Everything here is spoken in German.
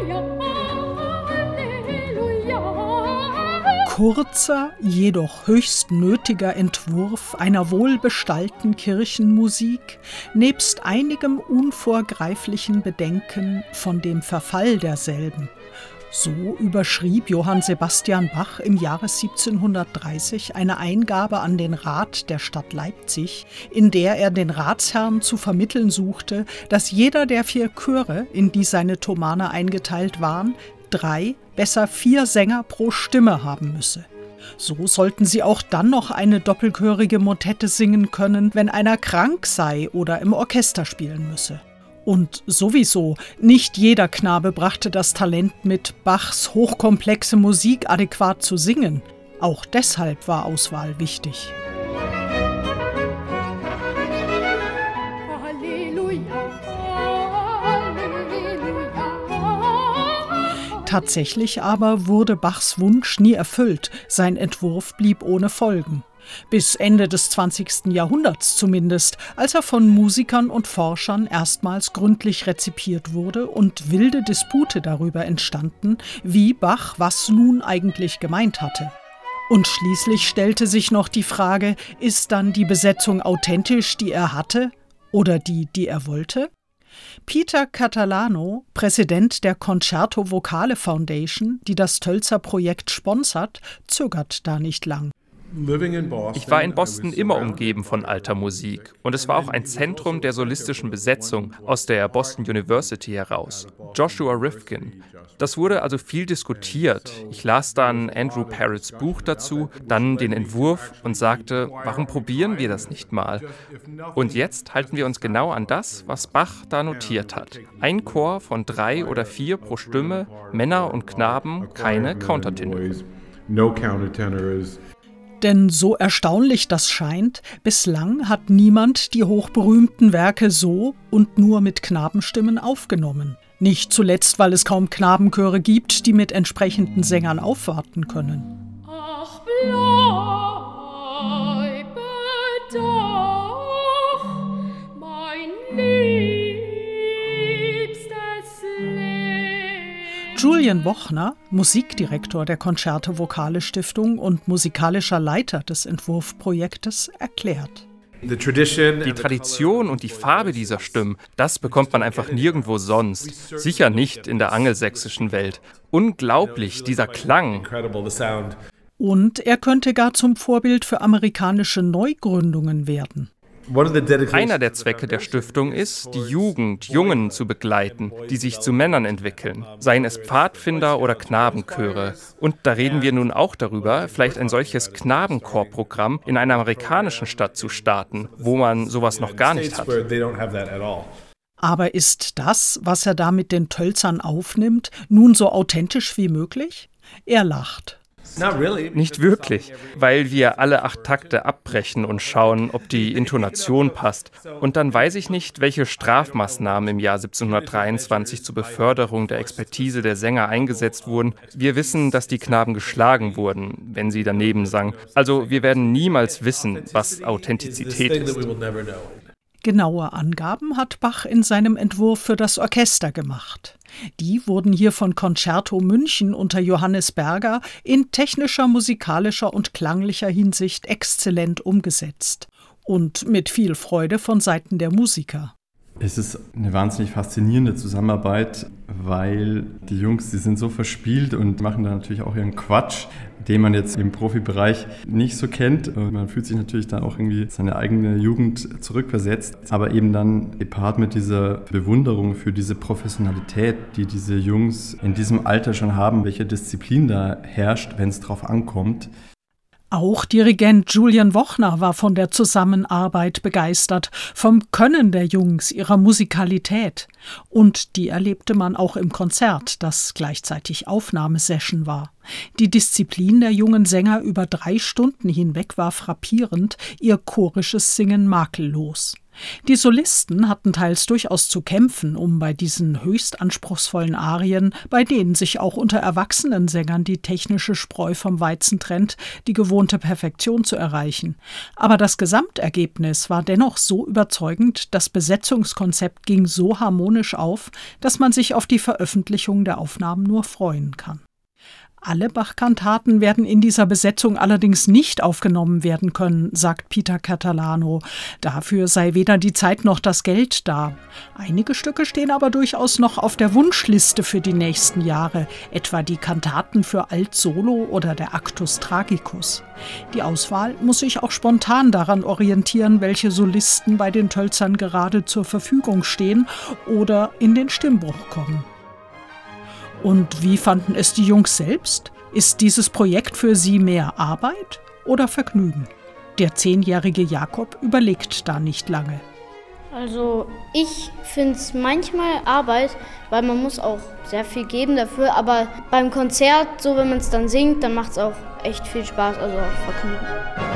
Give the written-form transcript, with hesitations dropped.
Kurzer, jedoch höchst nötiger Entwurf einer wohlbestallten Kirchenmusik, nebst einigem unvorgreiflichen Bedenken von dem Verfall derselben. So überschrieb Johann Sebastian Bach im Jahre 1730 eine Eingabe an den Rat der Stadt Leipzig, in der er den Ratsherrn zu vermitteln suchte, dass jeder der 4 Chöre, in die seine Thomane eingeteilt waren, 3, besser 4 Sänger pro Stimme haben müsse. So sollten sie auch dann noch eine doppelchörige Motette singen können, wenn einer krank sei oder im Orchester spielen müsse. Und sowieso, nicht jeder Knabe brachte das Talent mit, Bachs hochkomplexe Musik adäquat zu singen. Auch deshalb war Auswahl wichtig. Tatsächlich aber wurde Bachs Wunsch nie erfüllt, sein Entwurf blieb ohne Folgen. Bis Ende des 20. Jahrhunderts zumindest, als er von Musikern und Forschern erstmals gründlich rezipiert wurde und wilde Dispute darüber entstanden, wie Bach was nun eigentlich gemeint hatte. Und schließlich stellte sich noch die Frage, ist dann die Besetzung authentisch, die er hatte, oder die er wollte? Peter Catalano, Präsident der Concerto Vocale Foundation, die das Tölzer Projekt sponsert, zögert da nicht lang. Ich war in Boston immer umgeben von alter Musik und es war auch ein Zentrum der solistischen Besetzung aus der Boston University heraus. Joshua Rifkin. Das wurde also viel diskutiert. Ich las dann Andrew Parrots Buch dazu, dann den Entwurf und sagte, warum probieren wir das nicht mal? Und jetzt halten wir uns genau an das, was Bach da notiert hat. Ein Chor von 3 oder 4 pro Stimme, Männer und Knaben, keine Countertenöre. Denn so erstaunlich das scheint, bislang hat niemand die hochberühmten Werke so und nur mit Knabenstimmen aufgenommen. Nicht zuletzt, weil es kaum Knabenchöre gibt, die mit entsprechenden Sängern aufwarten können. Ach, bleibe doch, mein liebstes Leben. Julian Wochner, Musikdirektor der Concerto Vocale Stiftung und musikalischer Leiter des Entwurfprojektes, erklärt. Die Tradition und die Farbe dieser Stimmen, das bekommt man einfach nirgendwo sonst. Sicher nicht in der angelsächsischen Welt. Unglaublich, dieser Klang. Und er könnte gar zum Vorbild für amerikanische Neugründungen werden. Einer der Zwecke der Stiftung ist, die Jungen zu begleiten, die sich zu Männern entwickeln, seien es Pfadfinder oder Knabenchöre. Und da reden wir nun auch darüber, vielleicht ein solches Knabenchorprogramm in einer amerikanischen Stadt zu starten, wo man sowas noch gar nicht hat. Aber ist das, was er da mit den Tölzern aufnimmt, nun so authentisch wie möglich? Er lacht. Nicht wirklich, weil wir alle 8 Takte abbrechen und schauen, ob die Intonation passt. Und dann weiß ich nicht, welche Strafmaßnahmen im Jahr 1723 zur Beförderung der Expertise der Sänger eingesetzt wurden. Wir wissen, dass die Knaben geschlagen wurden, wenn sie daneben sangen. Also wir werden niemals wissen, was Authentizität ist. Genaue Angaben hat Bach in seinem Entwurf für das Orchester gemacht. Die wurden hier von Concerto München unter Johannes Berger in technischer, musikalischer und klanglicher Hinsicht exzellent umgesetzt. Und mit viel Freude von Seiten der Musiker. Es ist eine wahnsinnig faszinierende Zusammenarbeit, weil die Jungs, die sind so verspielt und machen da natürlich auch ihren Quatsch, den man jetzt im Profibereich nicht so kennt. Man fühlt sich natürlich dann auch irgendwie seine eigene Jugend zurückversetzt, aber eben dann gepaart mit dieser Bewunderung für diese Professionalität, die diese Jungs in diesem Alter schon haben, welche Disziplin da herrscht, wenn es drauf ankommt. Auch Dirigent Julian Wochner war von der Zusammenarbeit begeistert, vom Können der Jungs, ihrer Musikalität. Und die erlebte man auch im Konzert, das gleichzeitig Aufnahmesession war. Die Disziplin der jungen Sänger über 3 Stunden hinweg war frappierend, ihr chorisches Singen makellos. Die Solisten hatten teils durchaus zu kämpfen, um bei diesen höchst anspruchsvollen Arien, bei denen sich auch unter erwachsenen Sängern die technische Spreu vom Weizen trennt, die gewohnte Perfektion zu erreichen. Aber das Gesamtergebnis war dennoch so überzeugend, das Besetzungskonzept ging so harmonisch auf, dass man sich auf die Veröffentlichung der Aufnahmen nur freuen kann. Alle Bach-Kantaten werden in dieser Besetzung allerdings nicht aufgenommen werden können, sagt Peter Catalano. Dafür sei weder die Zeit noch das Geld da. Einige Stücke stehen aber durchaus noch auf der Wunschliste für die nächsten Jahre, etwa die Kantaten für Alt-Solo oder der Actus Tragicus. Die Auswahl muss sich auch spontan daran orientieren, welche Solisten bei den Tölzern gerade zur Verfügung stehen oder in den Stimmbruch kommen. Und wie fanden es die Jungs selbst? Ist dieses Projekt für sie mehr Arbeit oder Vergnügen? Der 10-jährige Jakob überlegt da nicht lange. Also ich finde es manchmal Arbeit, weil man muss auch sehr viel geben dafür. Aber beim Konzert, so wenn man es dann singt, dann macht es auch echt viel Spaß, also auch Vergnügen.